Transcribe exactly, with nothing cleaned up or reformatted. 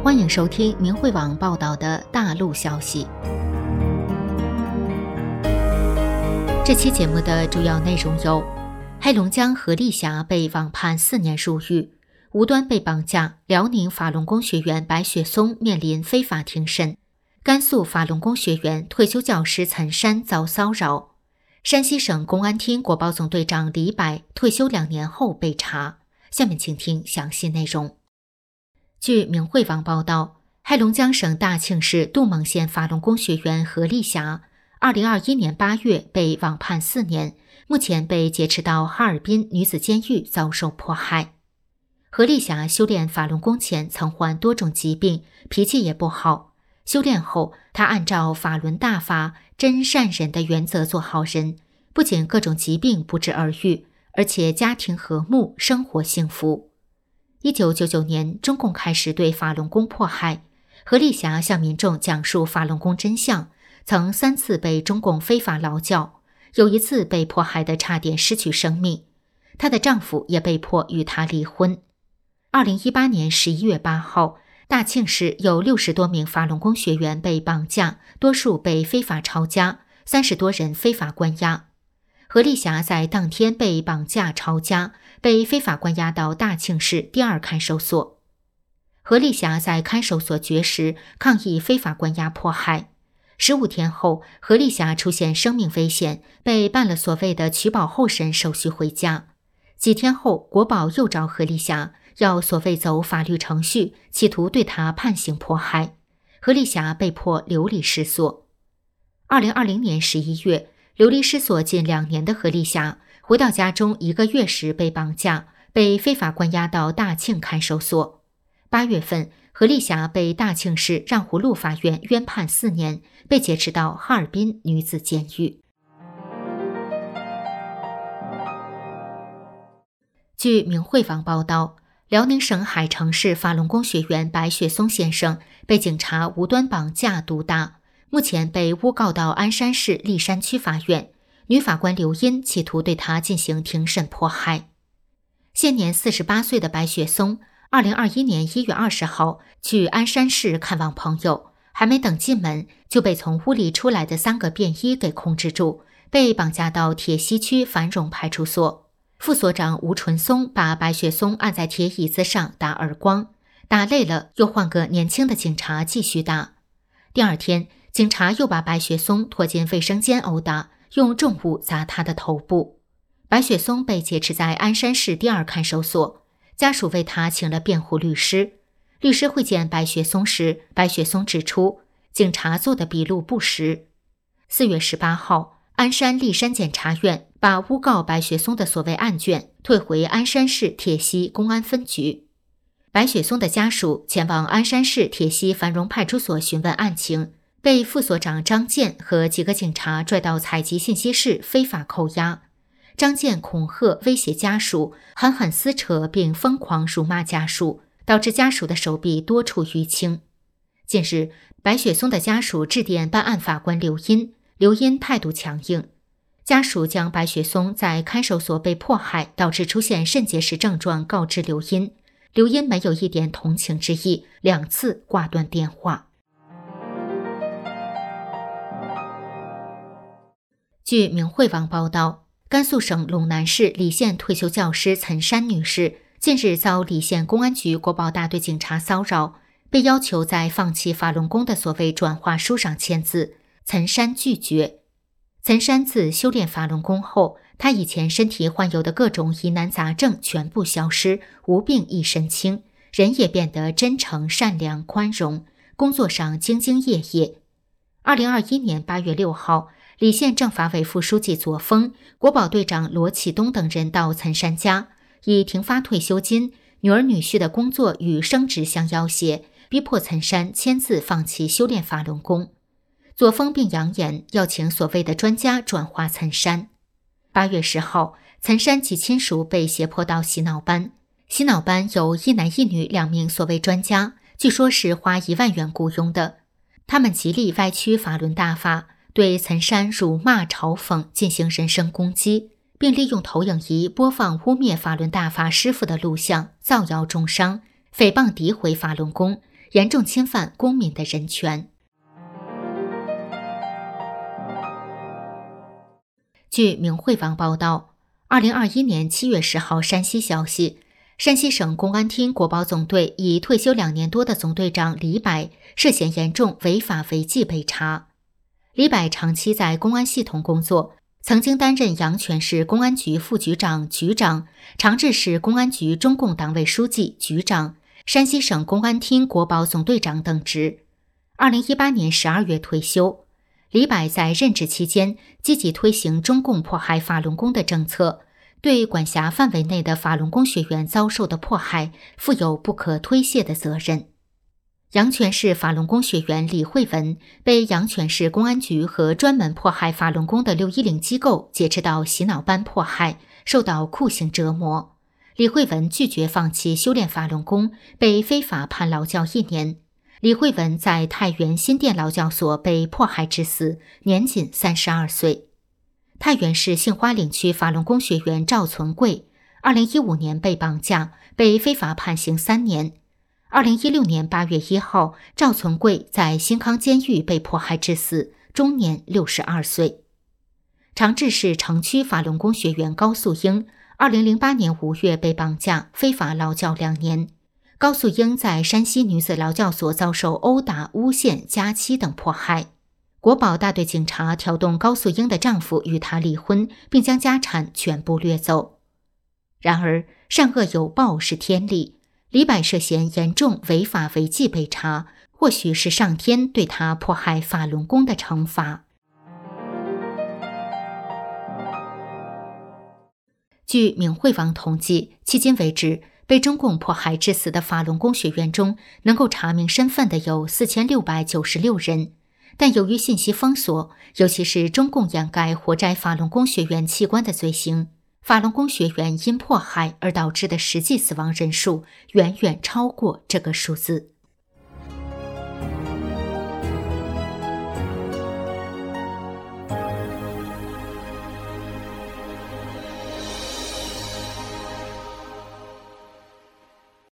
欢迎收听明慧网报道的大陆消息。这期节目的主要内容有：黑龙江何丽霞被网判四年入狱，无端被绑架；辽宁法轮功学员白雪松面临非法庭审；甘肃法轮功学员退休教师岑山遭骚扰；山西省公安厅国保总队长李柏退休两年后被查。下面请听详细内容。据明慧网报道，黑龙江省大庆市杜蒙县法轮功学员何丽霞二零二一年八月被网判四年，目前被劫持到哈尔滨女子监狱遭受迫害。何丽霞修炼法轮功前曾患多种疾病，脾气也不好。修炼后，她按照法轮大法真善忍的原则做好人，不仅各种疾病不治而愈，而且家庭和睦，生活幸福。一九九九年，中共开始对法轮功迫害，何丽霞向民众讲述法轮功真相，曾三次被中共非法劳教，有一次被迫害得差点失去生命。她的丈夫也被迫与她离婚。二零一八年十一月八号，大庆市有六十多名法轮功学员被绑架，多数被非法抄家，三十多人非法关押。何丽霞在当天被绑架抄家，被非法关押到大庆市第二看守所。何丽霞在看守所绝食，抗议非法关押迫害。十五天后，何丽霞出现生命危险，被办了所谓的取保候审手续回家。几天后，国保又找何丽霞，要所谓走法律程序，企图对她判刑迫害。何丽霞被迫流离失所。二零二零年十一月，流离失所近两年的何丽霞回到家中一个月时被绑架，被非法关押到大庆看守所。八月份，何丽霞被大庆市让湖路法院冤判四年，被劫持到哈尔滨女子监狱。据明慧网报道，辽宁省海城市法轮功学员白雪松先生被警察无端绑架毒打，目前被诬告到鞍山市立山区法院，女法官刘茵企图对他进行庭审迫害。现年四十八岁的白雪松，二零二一年一月二十号去鞍山市看望朋友，还没等进门，就被从屋里出来的三个便衣给控制住，被绑架到铁西区繁荣派出所。副所长吴纯松把白雪松按在铁椅子上打耳光，打累了又换个年轻的警察继续打。第二天，警察又把白雪松拖进卫生间殴打，用重物砸他的头部。白雪松被劫持在鞍山市第二看守所，家属为他请了辩护律师。律师会见白雪松时，白雪松指出警察做的笔录不实。四月十八号，鞍山立山检察院把诬告白雪松的所谓案卷退回鞍山市铁西公安分局。白雪松的家属前往鞍山市铁西繁荣派出所询问案情，被副所长张建和几个警察拽到采集信息室非法扣押。张建恐吓威胁家属，狠狠撕扯并疯狂辱骂家属，导致家属的手臂多处淤青。近日，白雪松的家属致电办案法官刘茵，刘茵态度强硬。家属将白雪松在看守所被迫害导致出现肾结石症状告知刘茵，刘茵没有一点同情之意，两次挂断电话。据明慧网报道，甘肃省陇南市礼县退休教师岑山女士近日遭礼县公安局国保大队警察骚扰，被要求在放弃法轮功的所谓转化书上签字，岑山拒绝。岑山自修炼法轮功后，他以前身体患有的各种疑难杂症全部消失，无病一身轻，人也变得真诚善良宽容，工作上兢兢业业。二零二一年八月六号，礼县政法委副书记左峰、国保队长罗启东等人到岑山家，以停发退休金、女儿女婿的工作与升职相要挟，逼迫岑山签字放弃修炼法轮功。左峰并扬言要请所谓的专家转化岑山。八月十号，岑山及亲属被胁迫到洗脑班，洗脑班有一男一女两名所谓专家，据说是花一万元雇佣的。他们极力歪曲法轮大法，对岑山辱骂嘲讽，进行人身攻击，并利用投影仪播放污蔑法轮大法师傅的录像，造谣中伤，诽谤诋毁法轮功， 严重侵犯公民的人权。据明慧网报道，二零二一年七月十号山西消息，山西省公安厅国保总队以退休两年多的总队长李柏涉嫌严重违法违纪被查。李柏长期在公安系统工作，曾经担任阳泉市公安局副局长、局长、长治市公安局中共党委书记、局长、山西省公安厅国保总队长等职。二零一八年十二月退休。李柏在任职期间积极推行中共迫害法轮功的政策，对管辖范围内的法轮功学员遭受的迫害负有不可推卸的责任。阳泉市法轮功学员李慧文被阳泉市公安局和专门迫害法轮功的六一零机构劫持到洗脑班迫害，受到酷刑折磨。李慧文拒绝放弃修炼法轮功，被非法判劳教一年。李慧文在太原新店劳教所被迫害致死，年仅三十二岁。太原市杏花岭区法轮功学员赵存贵，二零一五年被绑架，被非法判刑三年。二零一六年八月一号，赵存贵在新康监狱被迫害致死，终年六十二岁。长治市城区法轮功学员高素英，二零零八年五月被绑架，非法劳教两年。高素英在山西女子劳教所遭受殴打、诬陷、加妻等迫害。国保大队警察挑动高素英的丈夫与她离婚，并将家产全部掠走。然而，善恶有报是天理，李柏涉嫌严重违法违纪被查，或许是上天对他迫害法轮功的惩罚。据明慧网统计，迄今为止，被中共迫害致死的法轮功学员中，能够查明身份的有四千六百九十六人，但由于信息封锁，尤其是中共掩盖活摘法轮功学员器官的罪行，法轮功学员因迫害而导致的实际死亡人数远远超过这个数字。